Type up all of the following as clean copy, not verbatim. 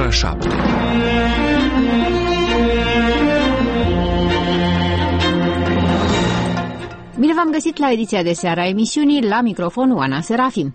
ora 7. Bine v-am găsit la ediția de seară a emisiunii, la microfon Oana Serafim.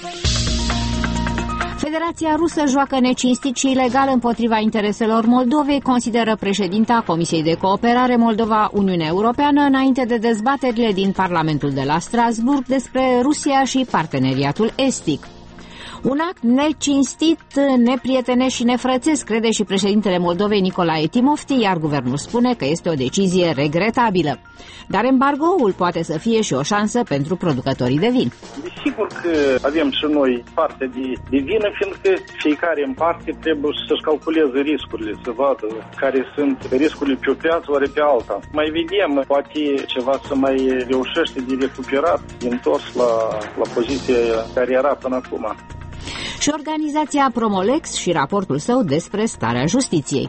Federația Rusă joacă necinstit și ilegal împotriva intereselor Moldovei, consideră președinta Comisiei de Cooperare Moldova-Uniunea Europeană înainte de dezbaterile din Parlamentul de la Strasburg despre Rusia și parteneriatul estic. Un act necinstit, neprietenesc și nefrățesc, crede și președintele Moldovei Nicolae Timofti, iar guvernul spune că este o decizie regretabilă. Dar embargoul poate să fie și o șansă pentru producătorii de vin. Desigur că avem și noi parte de vină, fiindcă fiecare în parte trebuie să-și calculeze riscurile, să vadă care sunt riscurile pe o piață, ori pe alta. Mai vedem, poate ceva să mai reușește de recuperat, de întors la poziția care era până acum. Și organizația Promolex și raportul său despre starea justiției.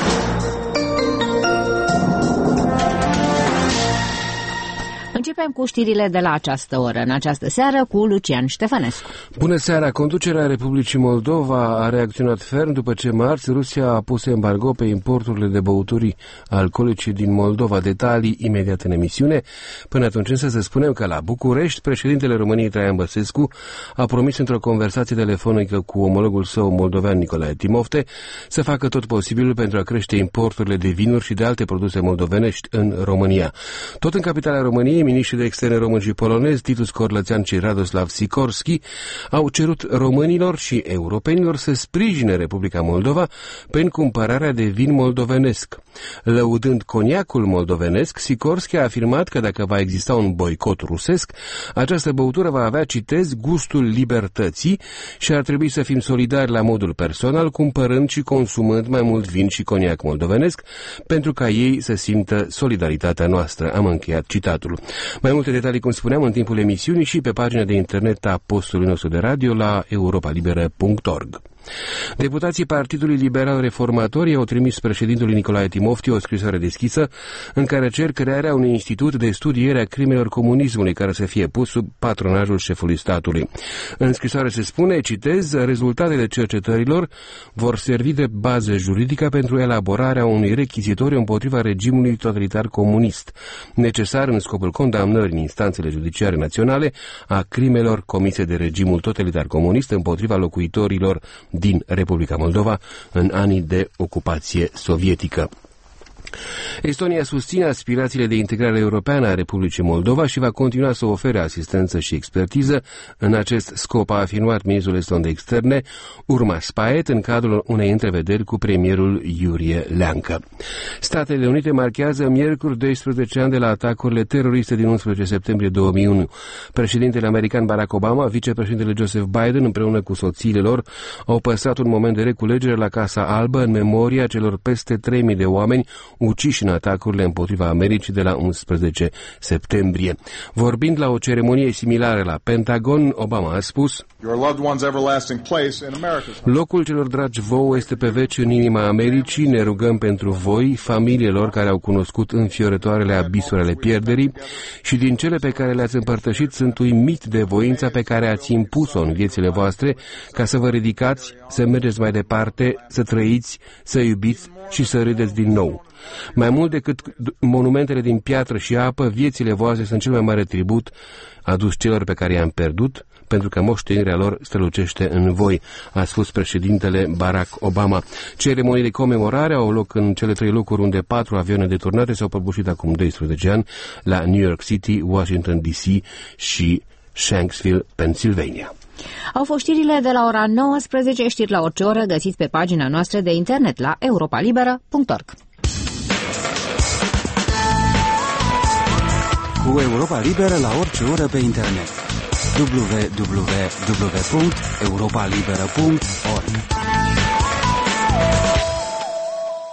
Începem cu știrile de la această oră, în această seară, cu Lucian Ștefănescu. Bună seara! Conducerea Republicii Moldova a reacționat ferm după ce marți Rusia a pus embargo pe importurile de băuturi alcoolice din Moldova. Detalii imediat în emisiune. Până atunci însă să spunem că la București, președintele României Traian Băsescu a promis într-o conversație telefonică cu omologul său moldovean Nicolae Timofte să facă tot posibilul pentru a crește importurile de vinuri și de alte produse moldovenești în România. Tot în capitala României, miniștrii de externe români și polonezi, Titus Corlățean și Radoslav Sikorski, au cerut românilor și europenilor să sprijine Republica Moldova prin cumpărarea de vin moldovenesc. Lăudând coniacul moldovenesc, Sikorski a afirmat că dacă va exista un boicot rusesc, această băutură va avea, citez, gustul libertății și ar trebui să fim solidari la modul personal, cumpărând și consumând mai mult vin și coniac moldovenesc, pentru ca ei să simtă solidaritatea noastră. Am încheiat citatul. Mai multe detalii, cum spuneam, în timpul emisiunii și pe pagina de internet a postului nostru de radio la europalibera.org. Deputații Partidului Liberal Reformator i-au trimis președintelui Nicolae Timofti o scrisoare deschisă în care cer crearea unui institut de studiere a crimelor comunismului care să fie pus sub patronajul șefului statului. În scrisoare se spune, citez, rezultatele cercetărilor vor servi de bază juridică pentru elaborarea unui rechizitoriu împotriva regimului totalitar comunist, necesar în scopul condamnării în instanțele judiciare naționale a crimelor comise de regimul totalitar comunist împotriva locuitorilor din Republica Moldova în anii de ocupație sovietică. Estonia susține aspirațiile de integrare europeană a Republicii Moldova și va continua să ofere asistență și expertiză în acest scop, a afirmat ministrul eston de externe Urmas Paet în cadrul unei întrevederi cu premierul Iurie Leancă. Statele Unite marchează miercuri 12 ani de la atacurile teroriste din 11 septembrie 2001. Președintele american Barack Obama, vicepreședintele Joseph Biden împreună cu soțiile lor au păstrat un moment de reculegere la Casa Albă în memoria celor peste 3.000 de oameni uciși în atacurile împotriva Americii de la 11 septembrie. Vorbind la o ceremonie similară la Pentagon, Obama a spus: locul celor dragi vouă este pe veci în inima Americii. Ne rugăm pentru voi, familiilor care au cunoscut înfiorătoarele abisuri ale pierderii și din cele pe care le-ați împărtășit sunt uimit de voința pe care ați impus-o în viețile voastre ca să vă ridicați, să mergeți mai departe, să trăiți, să iubiți și să râdeți din nou. Mai mult decât monumentele din piatră și apă, viețile voastre sunt cel mai mare tribut adus celor pe care i-am pierdut, pentru că moștenirea lor strălucește în voi, a spus președintele Barack Obama. Ceremonii de comemorare au loc în cele 3 locuri unde 4 avioane deturnate s-au prăbușit acum 12 ani, la New York City, Washington DC și Shanksville, Pennsylvania. Au fost știrile de la ora 19, știri la orice oră, găsiți pe pagina noastră de internet la europalibera.org. Cu Europa Liberă la orice oră pe internet. www.europalibera.org.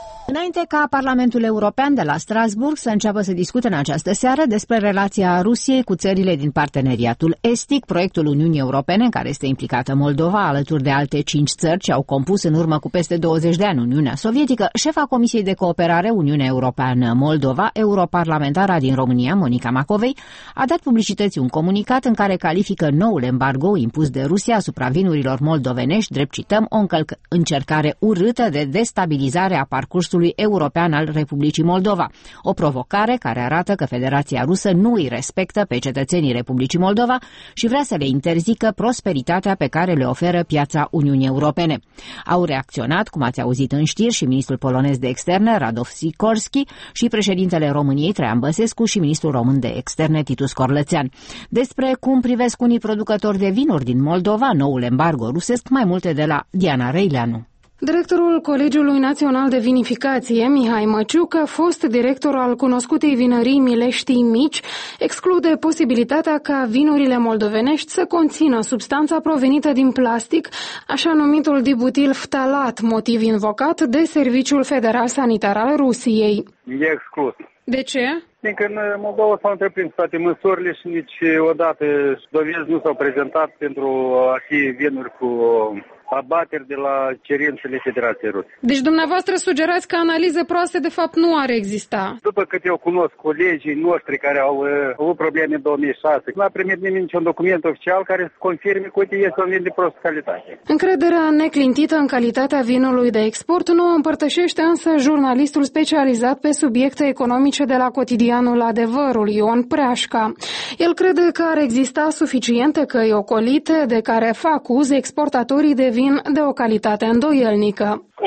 Înainte ca Parlamentul European de la Strasbourg să înceapă să discute în această seară despre relația Rusiei cu țările din parteneriatul estic, proiectul Uniunii Europene în care este implicată Moldova, alături de alte 5 țări ce au compus în urmă cu peste 20 de ani Uniunea Sovietică, șefa Comisiei de Cooperare Uniunea Europeană-Moldova, europarlamentara din România, Monica Macovei, a dat publicității un comunicat în care califică noul embargo impus de Rusia asupra vinurilor moldovenești, drept cităm, o încercare urâtă de destabilizare a parcursului european al Republicii Moldova, o provocare care arată că Federația Rusă nu îi respectă pe cetățenii Republicii Moldova și vrea să le interzică prosperitatea pe care le oferă piața Uniunii Europene. Au reacționat, cum ați auzit în știri, și ministrul polonez de externe, Radov Sikorski, și președintele României, Traian Băsescu, și ministrul român de externe, Titus Corlățean. Despre cum privesc unii producători de vinuri din Moldova noul embargo rusesc, mai multe de la Diana Reileanu. Directorul Colegiului Național de Vinificație, Mihai Măciucă, fost director al cunoscutei vinării Mileștii Mici, exclude posibilitatea ca vinurile moldovenești să conțină substanța provenită din plastic, așa numitul dibutil ftalat, motiv invocat de Serviciul Federal Sanitar al Rusiei. E exclus. De ce? Fiindcă în Moldova s-au întreprins toate măsurile și niciodată dovezi nu s-au prezentat pentru a fi vinuri cu abateri de la cerințele Federației Ruse. Deci dumneavoastră sugerați că analize proaste de fapt nu ar exista. După cât eu cunosc colegii noștri care au avut probleme în 2006, nu a primit nimeni niciun document oficial care să confirme că este un vin de prostă calitate. Încrederea neclintită în calitatea vinului de export nu o împărtășește însă jurnalistul specializat pe subiecte economice de la cotidianul Adevărul, Ion Preașca. El crede că ar exista suficiente căi ocolite de care fac uz exportatorii de vin de o calitate îndoielnică.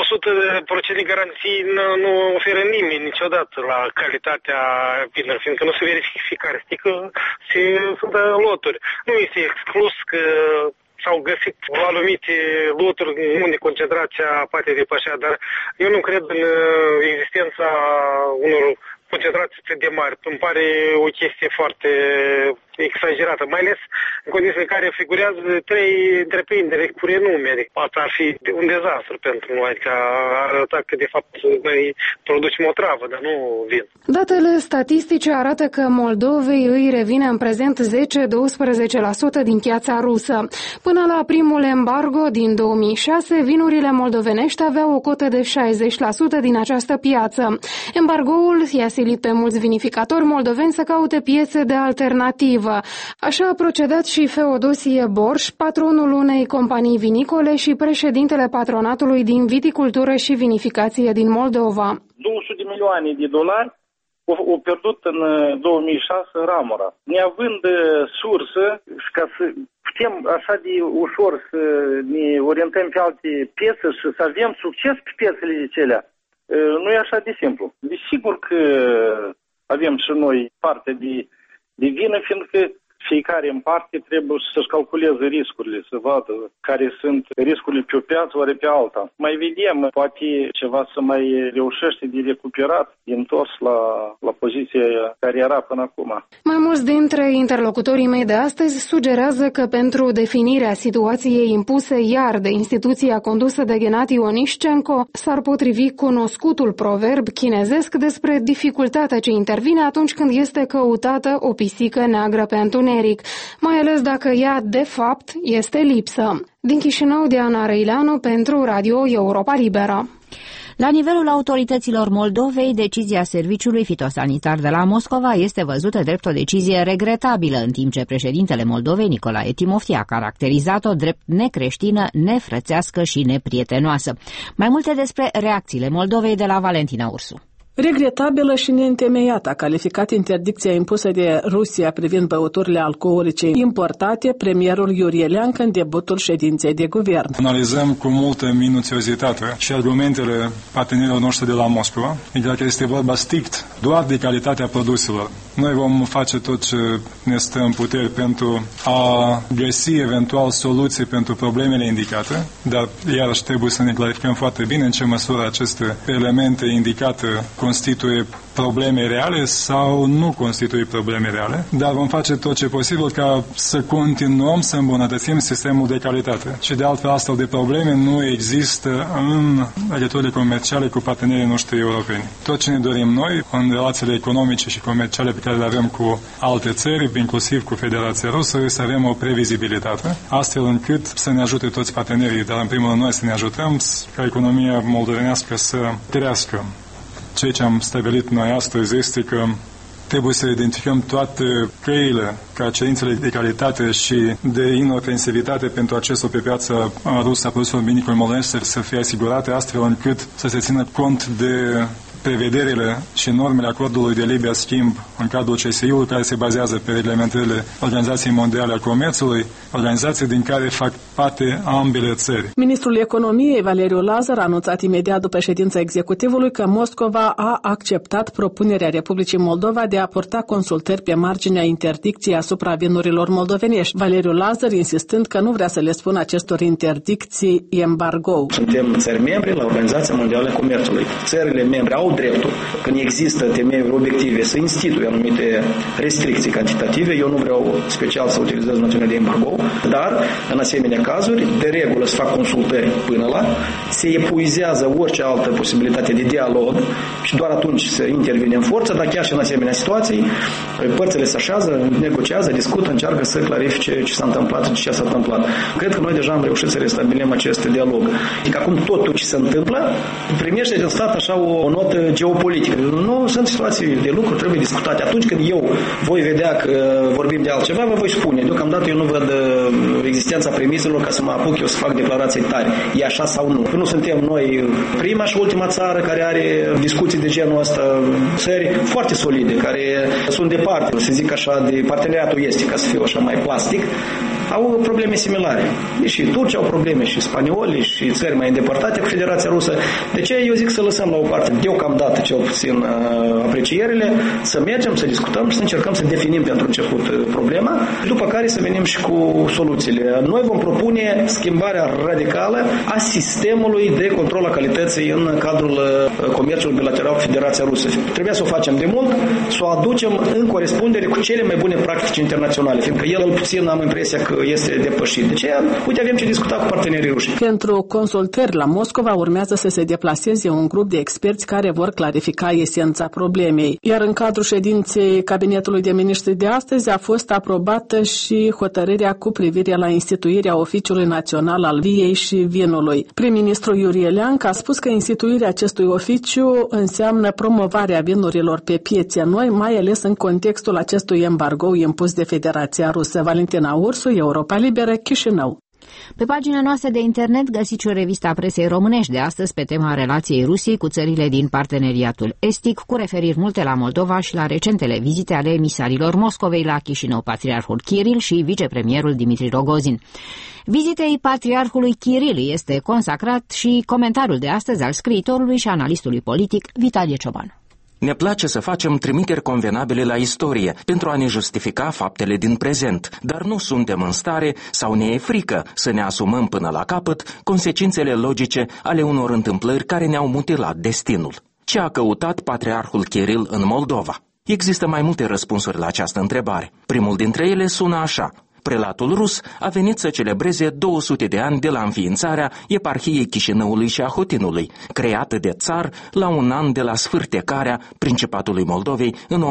100% garanții nu oferă nimeni niciodată la calitatea vinului, fiindcă nu se verifică fiecare sticlă, sunt loturi. Nu este exclus că s-au găsit anumite loturi unde concentrația poate depășea, dar eu nu cred în existența unor concentrații de mari. Îmi pare o chestie foarte exagerată, mai ales în condiții în care figurează 3 întreprinderi cu renume. Asta ar fi un dezastru pentru noi, adică ar arăta că de fapt noi producem o travă, dar nu vin. Datele statistice arată că Moldovei îi revine în prezent 10-12% din piața rusă. Până la primul embargo din 2006, vinurile moldovenești aveau o cotă de 60% din această piață. Embargoul i-a silit pe mulți vinificatori moldoveni să caute piețe de alternativă. Așa a procedat și Feodosie Borș, patronul unei companii vinicole și președintele patronatului din viticultură și vinificație din Moldova. 200 de milioane de dolari au pierdut în 2006 ramura. Neavând sursă și ca să putem așa de ușor să ne orientăm pe alte piețe și să avem succes pe piețele acelea, nu e așa de simplu. Desigur că avem și noi parte de vină, fiindcă fiecare în parte trebuie să-și calculeze riscurile, să vadă care sunt riscurile pe o piață, ori pe alta. Mai vedem, poate ceva să mai reușește de recuperat, de întors la poziția care era până acum. Mai mulți dintre interlocutorii mei de astăzi sugerează că pentru definirea situației impuse iar de instituția condusă de Gennady Onișcenko s-ar potrivi cunoscutul proverb chinezesc despre dificultatea ce intervine atunci când este căutată o pisică neagră pe întuneric, mai ales dacă ea, de fapt, este lipsă. Din Chișinău, Diana Reileanu pentru Radio Europa Liberă. La nivelul autorităților Moldovei, decizia Serviciului Fitosanitar de la Moscova este văzută drept o decizie regretabilă, în timp ce președintele Moldovei, Nicolae Timofti, a caracterizat-o drept necreștină, nefrățească și neprietenoasă. Mai multe despre reacțiile Moldovei de la Valentina Ursu. Regretabilă și neîntemeiată a calificat interdicția impusă de Rusia privind băuturile alcoolice importate premierul Iurie Leancă în debutul ședinței de guvern. Analizăm cu multă minuțiozitate și argumentele partenerilor noștri de la Moscova, dacă este vorba strict doar de calitatea produselor. Noi vom face tot ce ne stă în puteri pentru a găsi eventual soluții pentru problemele indicate, dar iarăși trebuie să ne clarificăm foarte bine în ce măsură aceste elemente indicate constituie probleme reale sau nu constituie probleme reale, dar vom face tot ce posibil ca să continuăm să îmbunătățim sistemul de calitate. Și de altfel astfel de probleme nu există în legăturile comerciale cu partenerii noștri europeni. Tot ce ne dorim noi în relațiile economice și comerciale pe care le avem cu alte țări, inclusiv cu Federația Rusă, este să avem o previzibilitate, astfel încât să ne ajute toți partenerii, dar în primul rând noi să ne ajutăm ca economia moldovenească să crească. Ceea ce am stabilit noi astăzi este că trebuie să identificăm toate căile ca cerințele de calitate și de inofensivitate pentru accesul pe piața rusă a produselor vinicole moldovenești să fie asigurate, astfel încât să se țină cont de prevederile și normele acordului de liber schimb în cadrul CSI-ului, care se bazează pe reglementările Organizației Mondiale a Comerțului, organizații din care fac parte ambele țări. Ministrul Economiei, Valeriu Lazar, a anunțat imediat după ședința executivului că Moscova a acceptat propunerea Republicii Moldova de a purta consultări pe marginea interdicției asupra vinurilor moldovenești. Valeriu Lazar insistând că nu vrea să le spună acestor interdicții embargo. Suntem țări membre la Organizația Mondială a Comerțului. Țările membre au dreptul, când există temeiuri obiective, să instituie anumite restricții cantitative. Eu nu vreau special să utilizez noțiunea de embargo, dar în asemenea cazuri, de regulă se fac consultări până la, se epuizează orice altă posibilitate de dialog și doar atunci se intervine în forță, dar chiar și în asemenea situații, părțile se așează, negociază, discută, încearcă să clarifice ce s-a întâmplat și ce s-a întâmplat. Cred că noi deja am reușit să restabilim acest dialog. Adică acum totul ce se întâmplă primește din stat așa o notă geopolitică. Nu sunt situații de lucru, trebuie discutate. Atunci când eu voi vedea că vorbim de altceva, vă voi spune. Deocamdată eu nu văd existența premiselor ca să mă apuc eu să fac declarații tari. E așa sau nu? Nu suntem noi prima și ultima țară care are discuții de genul ăsta. Țări foarte solide, care sunt departe, să zic așa, de parteneriatul estic, ca să fiu așa mai plastic, au probleme similare. Și Turcia au probleme, și spaniolii, și țări mai îndepărtate cu Federația Rusă. De ce eu zic să lăsăm la o parte, deocamdată cel puțin, aprecierile, să mergem, să discutăm și să încercăm să definim pentru început problema, după care să venim și cu soluțiile. Noi vom propune schimbarea radicală a sistemului de control a calității în cadrul comerțului bilateral cu Federația Rusă. Trebuia să o facem de mult, să o aducem în corespundere cu cele mai bune practici internaționale, fiindcă el puțin am impresia că este depășit. De aceea, uite, avem ce discuta cu partenerii ruși. Pentru consultări la Moscova urmează să se deplaseze un grup de experți care vor clarifica esența problemei. Iar în cadrul ședinței Cabinetului de Miniștri de astăzi a fost aprobată și hotărârea cu privire la instituirea Oficiului Național al Viei și Vinului. Prim-ministrul Iurie Leancă a spus că instituirea acestui oficiu înseamnă promovarea vinurilor pe piețe noi, mai ales în contextul acestui embargo impus de Federația Rusă. Valentina Ursu, Europa Liberă, Chișinău. Pe pagina noastră de internet găsiți o revistă a presei românești de astăzi pe tema relației Rusiei cu țările din parteneriatul estic, cu referiri multe la Moldova și la recentele vizite ale emisarilor Moscovei la Chișinău, patriarhul Kiril și vicepremierul Dimitri Rogozin. Vizitei patriarhului Kiril este consacrat și comentariul de astăzi al scriitorului și analistului politic Vitalie Cioban. Ne place să facem trimiteri convenabile la istorie pentru a ne justifica faptele din prezent, dar nu suntem în stare sau ne e frică să ne asumăm până la capăt consecințele logice ale unor întâmplări care ne-au mutilat destinul. Ce a căutat patriarhul Kiril în Moldova? Există mai multe răspunsuri la această întrebare. Primul dintre ele sună așa: prelatul rus a venit să celebreze 200 de ani de la înființarea eparhiei Chișinăului și a Hotinului, creată de țar la un an de la sfârtecarea Principatului Moldovei în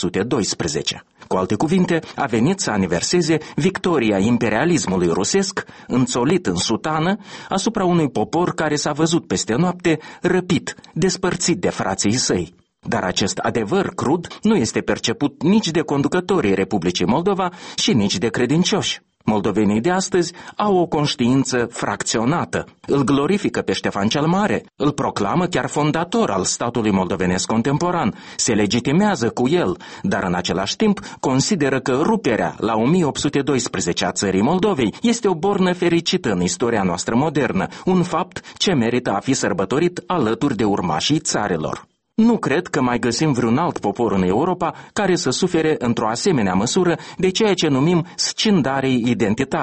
1812. Cu alte cuvinte, a venit să aniverseze victoria imperialismului rusesc, înțolit în sutană, asupra unui popor care s-a văzut peste noapte răpit, despărțit de frații săi. Dar acest adevăr crud nu este perceput nici de conducătorii Republicii Moldova și nici de credincioși. Moldovenii de astăzi au o conștiință fracționată, îl glorifică pe Ștefan cel Mare, îl proclamă chiar fondator al statului moldovenesc contemporan, se legitimează cu el, dar în același timp consideră că ruperea la 1812 a țării Moldovei este o bornă fericită în istoria noastră modernă, un fapt ce merită a fi sărbătorit alături de urmașii țarilor. Nu cred că mai găsim vreun alt popor în Europa care să sufere într-o asemenea măsură de ceea ce numim scindare identitară.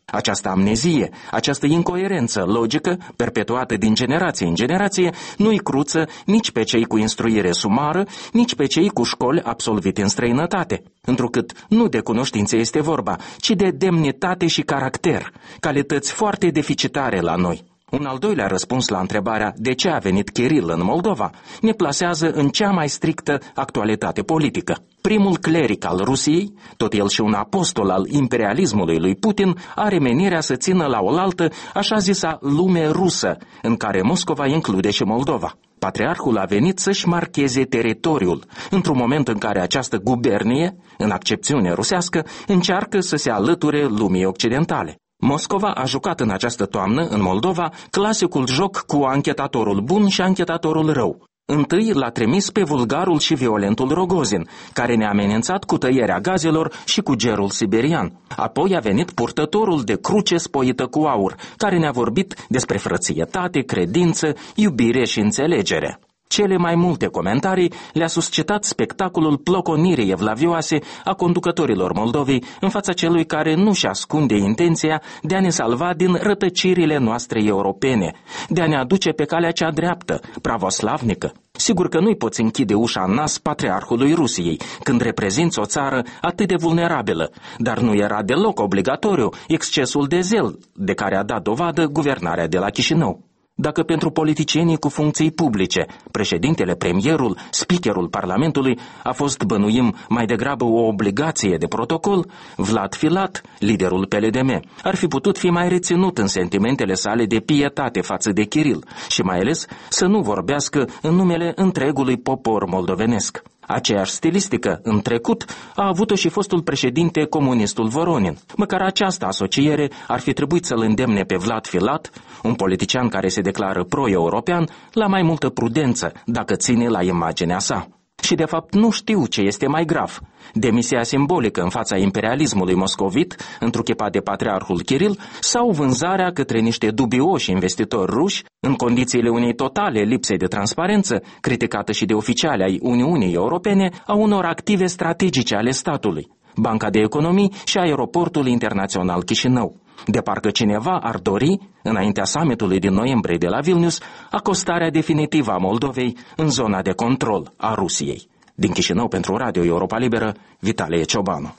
Această amnezie, această incoerență logică, perpetuată din generație în generație, nu-i cruță nici pe cei cu instruire sumară, nici pe cei cu școli absolvite în străinătate, întrucât nu de cunoștințe este vorba, ci de demnitate și caracter, calități foarte deficitare la noi. Un al doilea răspuns la întrebarea de ce a venit Kiril în Moldova ne plasează în cea mai strictă actualitate politică. Primul cleric al Rusiei, tot el și un apostol al imperialismului lui Putin, are menirea să țină la oaltă așa zisa lume rusă, în care Moscova include și Moldova. Patriarhul a venit să-și marcheze teritoriul, într-un moment în care această gubernie, în accepțiune rusească, încearcă să se alăture lumii occidentale. Moscova a jucat în această toamnă, în Moldova, clasicul joc cu anchetatorul bun și anchetatorul rău. Întâi l-a trimis pe vulgarul și violentul Rogozin, care ne-a amenințat cu tăierea gazelor și cu gerul siberian. Apoi a venit purtătorul de cruce spoită cu aur, care ne-a vorbit despre frățietate, credință, iubire și înțelegere. Cele mai multe comentarii le-a suscitat spectacolul ploconirii evlavioase a conducătorilor Moldovei în fața celui care nu-și ascunde intenția de a ne salva din rătăcirile noastre europene, de a ne aduce pe calea cea dreaptă, pravoslavnică. Sigur că nu-i poți închide ușa în nas patriarhului Rusiei, când reprezinți o țară atât de vulnerabilă, dar nu era deloc obligatoriu excesul de zel de care a dat dovadă guvernarea de la Chișinău. Dacă pentru politicienii cu funcții publice, președintele, premierul, speakerul Parlamentului a fost, bănuim, mai degrabă o obligație de protocol, Vlad Filat, liderul PLDM, ar fi putut fi mai reținut în sentimentele sale de pietate față de Kiril și mai ales să nu vorbească în numele întregului popor moldovenesc. Aceeași stilistică, în trecut, a avut-o și fostul președinte comunistul Voronin. Măcar această asociere ar fi trebuit să-l îndemne pe Vlad Filat, un politician care se declară pro-european, la mai multă prudență, dacă ține la imaginea sa. Și de fapt nu știu ce este mai grav: demisia simbolică în fața imperialismului moscovit, întruchipat de patriarhul Kiril, sau vânzarea către niște dubioși investitori ruși, în condițiile unei totale lipse de transparență, criticată și de oficiali ai Uniunii Europene, a unor active strategice ale statului, Banca de Economii și Aeroportul Internațional Chișinău. De parcă cineva ar dori, înaintea summitului din noiembrie de la Vilnius, acostarea definitivă a Moldovei în zona de control a Rusiei. Din Chișinău pentru Radio Europa Liberă, Vitalie Ciobanu.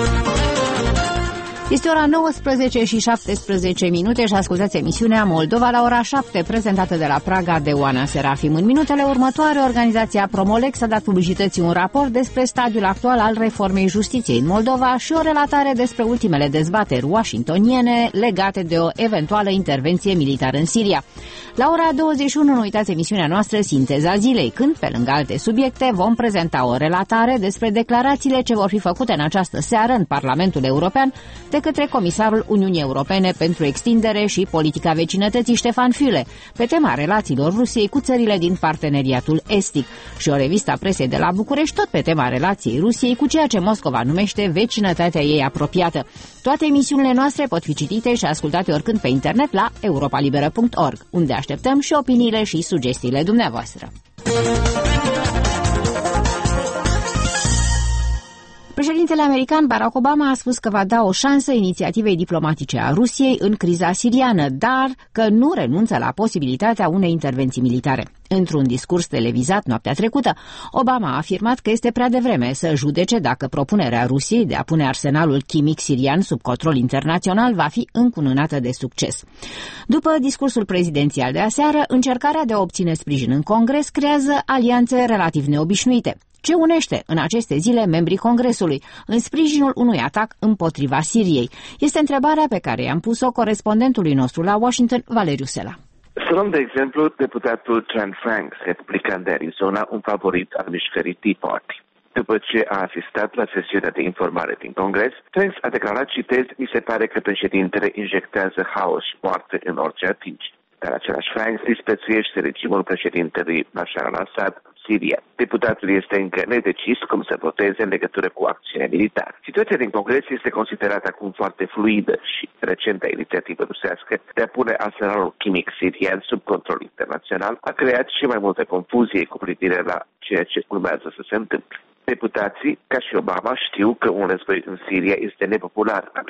Este ora 19 și 17 minute și ascultați emisiunea Moldova la ora 7, prezentată de la Praga de Oana Serafim. În minutele următoare, organizația Promolex a dat publicității un raport despre stadiul actual al reformei justiției în Moldova și o relatare despre ultimele dezbateri washingtoniene legate de o eventuală intervenție militară în Siria. La ora 21, nu uitați emisiunea noastră Sinteza Zilei, când, pe lângă alte subiecte, vom prezenta o relatare despre declarațiile ce vor fi făcute în această seară în Parlamentul European de către Comisarul Uniunii Europene pentru Extindere și Politica Vecinătății Ștefan Füle, pe tema relațiilor Rusiei cu țările din Parteneriatul Estic, și o revistă a presei de la București tot pe tema relației Rusiei cu ceea ce Moscova numește vecinătatea ei apropiată. Toate emisiunile noastre pot fi citite și ascultate oricând pe internet la europalibera.org, unde așteptăm și opiniile și sugestiile dumneavoastră. Președintele american Barack Obama a spus că va da o șansă inițiativei diplomatice a Rusiei în criza siriană, dar că nu renunță la posibilitatea unei intervenții militare. Într-un discurs televizat noaptea trecută, Obama a afirmat că este prea devreme să judece dacă propunerea Rusiei de a pune arsenalul chimic sirian sub control internațional va fi încununată de succes. După discursul prezidențial de aseară, încercarea de a obține sprijin în Congres creează alianțe relativ neobișnuite. Ce unește în aceste zile membrii Congresului în sprijinul unui atac împotriva Siriei? Este întrebarea pe care i-am pus-o corespondentului nostru la Washington, Valeriu Sela. Să luăm de exemplu deputatul Jan Franks, republican de Arizona, un favorit al mișcării Tea Party. După ce a asistat la sesiunea de informare din Congres, Franks a declarat, citez, mi se pare că președintele injectează haos și moarte în orice atinge. Dar același Franks disprețuiește regimul președintelui Bashar al-Assad în Siria. Deputatul este încă nedecis cum să voteze în legătură cu acțiunea militară. Situația din Congres este considerată acum foarte fluidă și recenta inițiativă rusească de a pune arsenalul chimic sirian sub control internațional a creat și mai multă confuzie cu privire la ceea ce urmează să se întâmple. Deputații, ca și Obama, știu că un război în Siria este nepopular în America.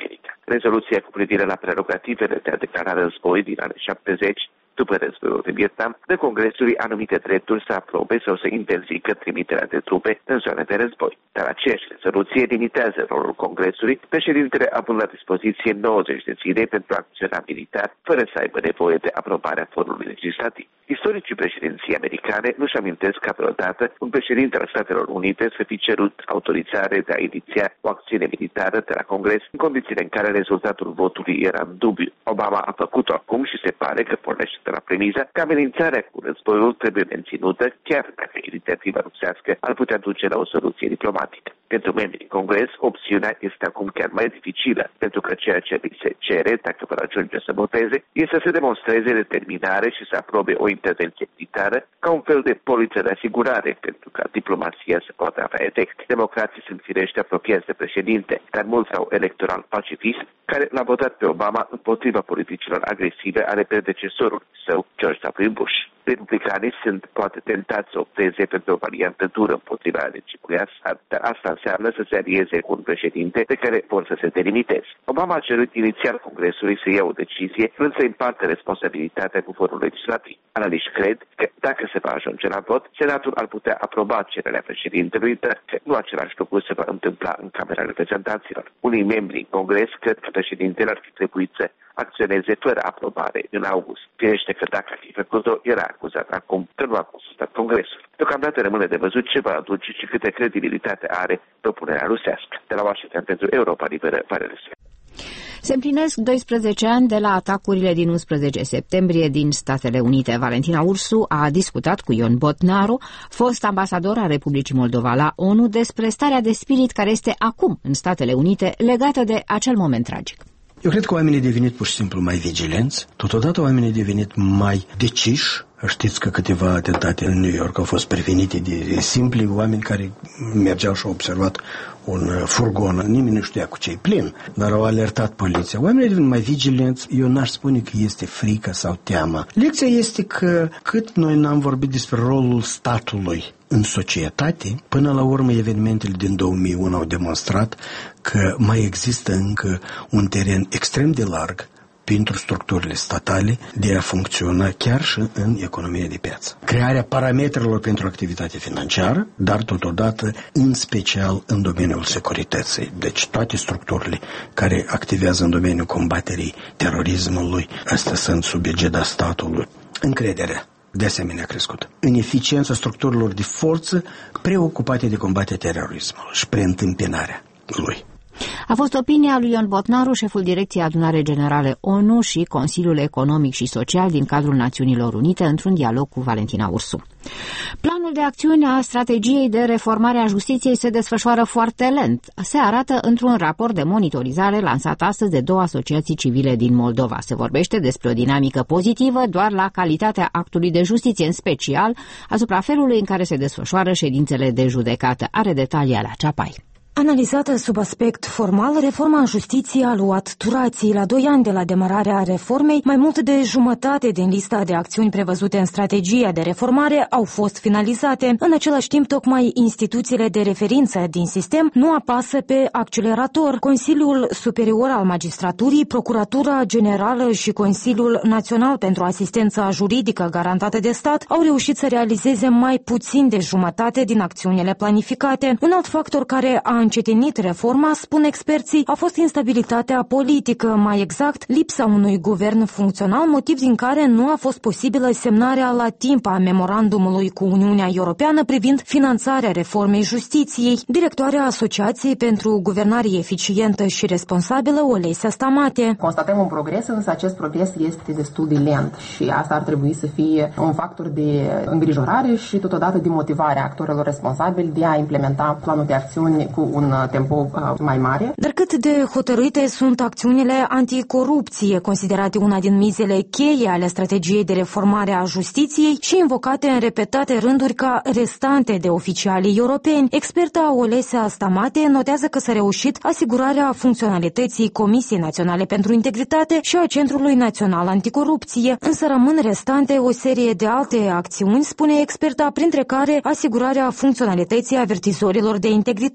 Rezoluția cu privire la prerogativele de a declara război din anii 70, după războiul de Vietnam, dă Congresului anumite drepturi să aprobe sau să interzică trimiterea de trupe în zone de război. Dar aceeași rezoluție limitează rolul Congresului, președintele având la dispoziție 90 de zile pentru a acționa militar, fără să aibă nevoie de aprobarea forului legislativ. Istoricii președinției americane nu-și amintesc ca vreodată un președinte al Statelor Unite să fi cerut autorizare de a iniția o acțiune militară de la Congres în condițiile în care rezultatul votului era în dubiu. Obama a făcut-o acum și se pare că pornește de la premiza că amenințarea cu războiul trebuie menținută, chiar dacă inițiativa rusească ar putea duce la o soluție diplomatică. Pentru membrii Congres, opțiunea este acum chiar mai dificilă, pentru că ceea ce li se cere, dacă vor ajunge să voteze, este să se demonstreze determinare și să aprobe o intervenție militară ca un fel de poliță de asigurare, pentru ca diplomația să poată avea efect. Democrații sunt firește apropiați de președinte, dar mulți au electoral pacifist, care l-a votat pe Obama împotriva politicilor agresive ale predecesorului său, George W. Bush. Republicanii sunt poate tentați să opteze pentru o variantă dură împotriva regimului Assad, dar asta înseamnă să se alieze cu un președinte de care vor să se delimiteze. Obama a cerut inițial Congresului să ia o decizie, vrând să împartă responsabilitatea cu forul legislativ. Analiști cred că dacă se va ajunge la vot, Senatul ar putea aproba cererea președintelui, dar că nu același lucru se va întâmpla în Camera Reprezentanților. Unii membri în Congres cred că președintele ar fi trebuit să acționeze fără aprobare în august. Firește că dacă ar fi făcut-o, era acuzat acum că nu a consultat Congresul. Deocamdată rămâne de văzut ce va aduce și câte credibilitate are propunerea rusească. De la Washington pentru Europa Liberă, Valeriu. Se împlinesc 12 ani de la atacurile din 11 septembrie din Statele Unite. Valentina Ursu a discutat cu Ion Botnaru, fost ambasador al Republicii Moldova la ONU, despre starea de spirit care este acum în Statele Unite legată de acel moment tragic. Eu cred că oamenii au devenit pur și simplu mai vigilenți, totodată oamenii au devenit mai deciși. Știți că câteva atentate în New York au fost prevenite de simpli oameni care mergeau și au observat un furgon. Nimeni nu știa cu ce-i plin, dar au alertat poliția. Oamenii devin mai vigilenți. Eu n-aș spune că este frică sau teamă. Lecția este că cât noi n-am vorbit despre rolul statului în societate, până la urmă evenimentele din 2001 au demonstrat că mai există încă un teren extrem de larg pentru structurile statale de a funcționa chiar și în economia de piață. Crearea parametrilor pentru activitatea financiară, dar totodată în special în domeniul securității. Deci toate structurile care activează în domeniul combaterii terorismului, astea sunt sub egida statului. Încrederea de asemenea crescută. În eficiența structurilor de forță preocupate de combaterea terorismului și preîntâmpinarea lui. A fost opinia lui Ion Botnaru, șeful Direcției Adunare Generale ONU și Consiliul Economic și Social din cadrul Națiunilor Unite, într-un dialog cu Valentina Ursu. Planul de acțiune a strategiei de reformare a justiției se desfășoară foarte lent. Se arată într-un raport de monitorizare lansat astăzi de două asociații civile din Moldova. Se vorbește despre o dinamică pozitivă doar la calitatea actului de justiție, în special asupra felului în care se desfășoară ședințele de judecată. Are detalii la Ceapai. Analizată sub aspect formal, reforma în justiție a luat turații. La 2 ani de la demararea reformei, mai mult de jumătate din lista de acțiuni prevăzute în strategia de reformare au fost finalizate. În același timp, tocmai instituțiile de referință din sistem nu apasă pe accelerator. Consiliul Superior al Magistraturii, Procuratura Generală și Consiliul Național pentru Asistența Juridică garantată de stat au reușit să realizeze mai puțin de jumătate din acțiunile planificate. Un alt factor care a încetinit reforma, spun experții, a fost instabilitatea politică, mai exact lipsa unui guvern funcțional, motiv din care nu a fost posibilă semnarea la timp a memorandumului cu Uniunea Europeană privind finanțarea reformei justiției. Directoarea Asociației pentru Guvernare Eficientă și Responsabilă, Olesia Stamate. Constatăm un progres, însă acest progres este destul de lent și asta ar trebui să fie un factor de îngrijorare și totodată de motivare a actorilor responsabili de a implementa planul de acțiuni cu un tempo mai mare. Dar cât de hotărâte sunt acțiunile anticorupție, considerate una din mizele cheie ale strategiei de reformare a justiției și invocate în repetate rânduri ca restante de oficialii europeni. Experta Olesia Stamate notează că s-a reușit asigurarea funcționalității Comisiei Naționale pentru Integritate și a Centrului Național Anticorupție, însă rămân restante o serie de alte acțiuni, spune experta, printre care asigurarea funcționalității avertizorilor de integritate.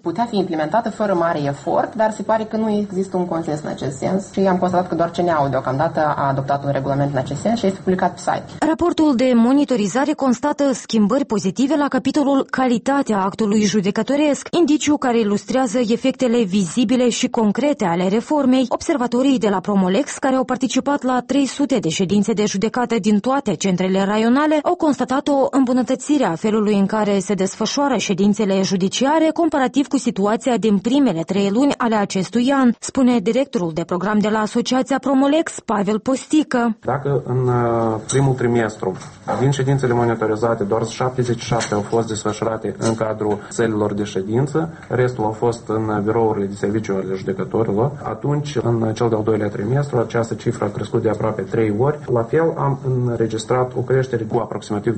putea fi implementată fără mare efort, dar se pare că nu există un consens în acest sens și am constatat că doar CNA-ul deocamdată a adoptat un regulament în acest sens și este publicat pe site. Raportul de monitorizare constată schimbări pozitive la capitolul calitatea actului judecătoresc, indiciu care ilustrează efectele vizibile și concrete ale reformei. Observatorii de la Promolex, care au participat la 300 de ședințe de judecată din toate centrele raionale, au constatat o îmbunătățire a felului în care se desfășoară ședințele judiciare comparativ cu situația din primele 3 luni ale acestui an, spune directorul de program de la Asociația Promolex, Pavel Postică. Dacă în primul trimestru din ședințele monitorizate doar 77 au fost desfășurate în cadrul sălilor de ședință, restul au fost în birourile de serviciu ale judecătorilor, atunci în cel de-al doilea trimestru această cifră a crescut de aproape 3 ori. La fel am înregistrat o creștere cu aproximativ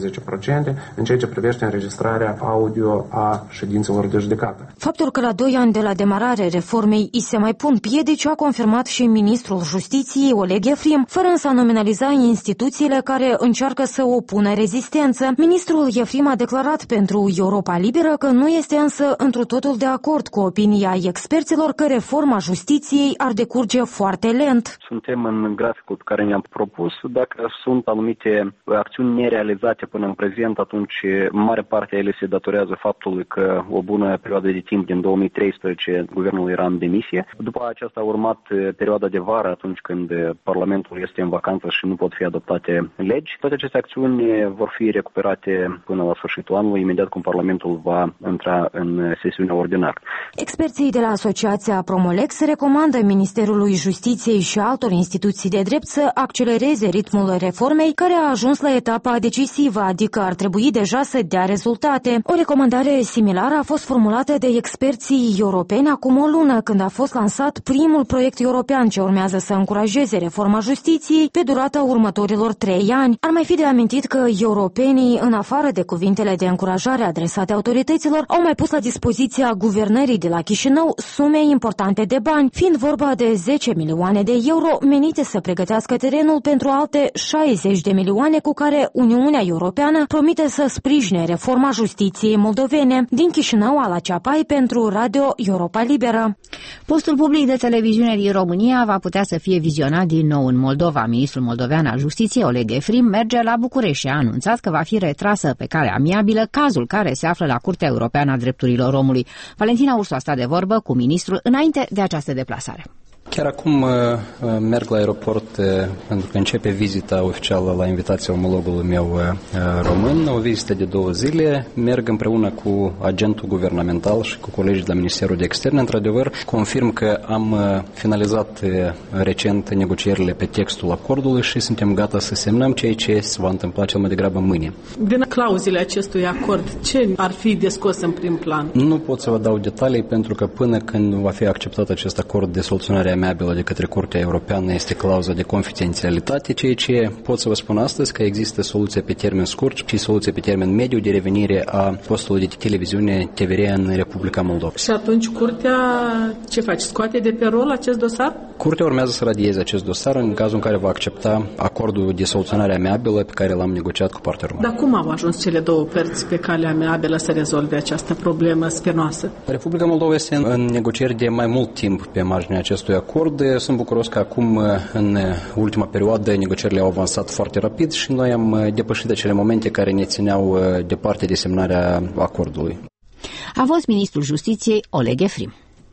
12% în ceea ce privește înregistrarea audio a ședințelor de judecată. Faptul că la 2 ani de la demarare reformei îi se mai pun piedici a confirmat și ministrul Justiției Oleg Efrim, fără însă a nominaliza instituțiile care încearcă să opună rezistență. Ministrul Efrim a declarat pentru Europa Liberă că nu este însă întru totul de acord cu opinia experților că reforma justiției ar decurge foarte lent. Suntem în graficul pe care ne-am propus. Dacă sunt anumite acțiuni nerealizate până în prezent, atunci mare parte ele se datorează faptului că o bună perioadă de timp din 2013 guvernul era în demisie. După aceasta a urmat perioada de vară, atunci când Parlamentul este în vacanță și nu pot fi adoptate legi. Toate aceste acțiuni vor fi recuperate până la sfârșitul anului, imediat cum Parlamentul va intra în sesiunea ordinară. Experții de la Asociația Promolex recomandă Ministerului Justiției și altor instituții de drept să accelereze ritmul reformei, care a ajuns la etapa decisivă, adică ar trebui deja să dea rezultate. O recomandare similară a fost formulată de experții europeni acum o lună, când a fost lansat primul proiect european ce urmează să încurajeze reforma justiției pe durata următorilor 3 ani. Ar mai fi de amintit că europenii, în afară de cuvintele de încurajare adresate autorităților, au mai pus la dispoziția guvernării de la Chișinău sume importante de bani, fiind vorba de 10 milioane de euro menite să pregătească terenul pentru alte 60 de milioane cu care Uniunea Europeană promite să sprijine reforma justiției moldovene. Din Chișinău, Ala Ceapai pentru Radio Europa Liberă. Postul public de televiziune din România va putea să fie vizionat din nou în Moldova. Ministrul moldovean al Justiției, Oleg Efrim, merge la București și a anunțat că va fi retrasă pe cale amiabilă cazul care se află la Curtea Europeană a Drepturilor Omului. Valentina Ursu a stat de vorbă cu ministrul înainte de această deplasare. Chiar acum merg la aeroport pentru că începe vizita oficială la invitația omologului meu român, o vizită de 2 zile. Merg împreună cu agentul guvernamental și cu colegii de la Ministerul de Externe. Într-adevăr, confirm că am finalizat recent negocierile pe textul acordului și suntem gata să semnăm, ceea ce se va întâmpla cel mai degrabă mâine. Din clauzele acestui acord, ce ar fi de scos în prim plan? Nu pot să vă dau detalii pentru că până când va fi acceptat acest acord de soluționare amiabilă de către Curtea Europeană este clauza de confidențialitate, ceea ce pot să vă spun astăzi că există soluție pe termen scurt și soluție pe termen mediu de revenire a postului de televiziune TVR în Republica Moldova. Și atunci Curtea ce face? Scoate de pe rol acest dosar? Curtea urmează să radieze acest dosar în cazul în care va accepta acordul de soluționare amiabilă pe care l-am negociat cu partea română. Dar cum au ajuns cele două părți pe calea amiabilă să rezolve această problemă spinoasă? Republica Moldova este în negocieri de mai mult timp pe marginea acestui acord. Sunt bucuros că acum, în ultima perioadă, negocierile au avansat foarte rapid și noi am depășit acele momente care ne țineau departe de semnarea acordului. A fost ministrul Justiției Oleg Efrim.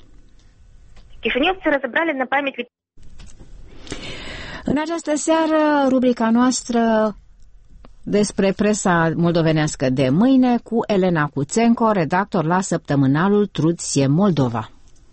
În această seară, rubrica noastră despre presa moldovenească de mâine cu Elena Cuțenco, redactor la săptămânalul Trudsie Moldova.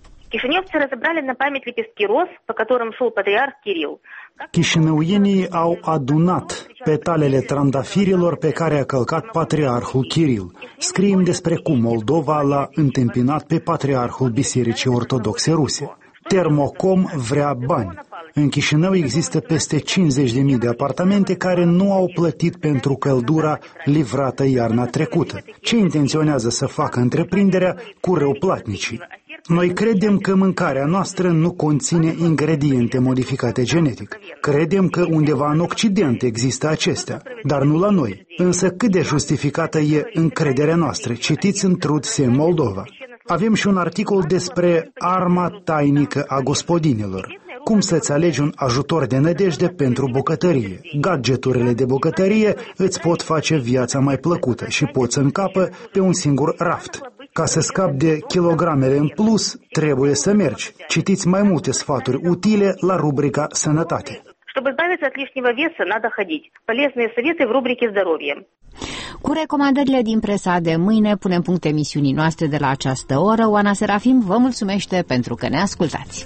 Chișinăuienii au adunat petalele trandafirilor pe care a călcat patriarhul Kiril. Scriem despre cum Moldova l-a întâmpinat pe patriarhul Bisericii Ortodoxe Ruse. Termocom vrea bani. În Chișinău există peste 50.000 de apartamente care nu au plătit pentru căldura livrată iarna trecută. Ce intenționează să facă întreprinderea cu răuplatnicii? Noi credem că mâncarea noastră nu conține ingrediente modificate genetic. Credem că undeva în Occident există acestea, dar nu la noi. Însă cât de justificată e încrederea noastră? Citiți în Trudsie Moldova. Avem și un articol despre arma tainică a gospodinilor. Cum să-ți alegi un ajutor de nădejde pentru bucătărie. Gadgeturile de bucătărie îți pot face viața mai plăcută și poți încapă pe un singur raft. Ca să scapi de kilogramele în plus, trebuie să mergi. Citiți mai multe sfaturi utile la rubrica Sănătate. Чтобы избавиться от лишнего веса, надо ходить. Полезные советы в рубрике «Здоровье». Cu recomandările din presa de mâine punem punct emisiunii noastre de la această oră. Oana Serafim vă mulțumește pentru că ne ascultați.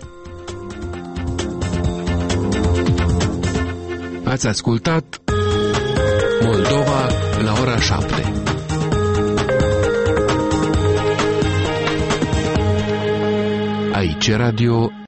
Ați ascultat Moldova la ora 7. Aici Radio